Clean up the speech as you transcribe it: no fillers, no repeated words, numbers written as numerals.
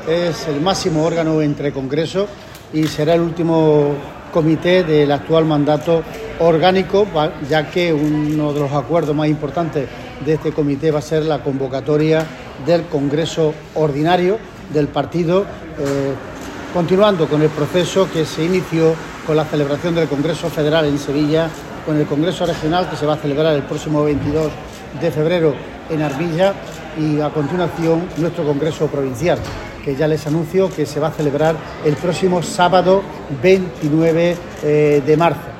es el máximo órgano entre congresos y será el último comité del actual mandato orgánico, ya que uno de los acuerdos más importantes de este comité va a ser la convocatoria del Congreso Ordinario del partido, continuando con el proceso que se inició con la celebración del Congreso Federal en Sevilla, con el Congreso Regional que se va a celebrar el próximo 22 de febrero en Armilla y a continuación nuestro Congreso Provincial, que ya les anuncio que se va a celebrar el próximo sábado 29 de marzo.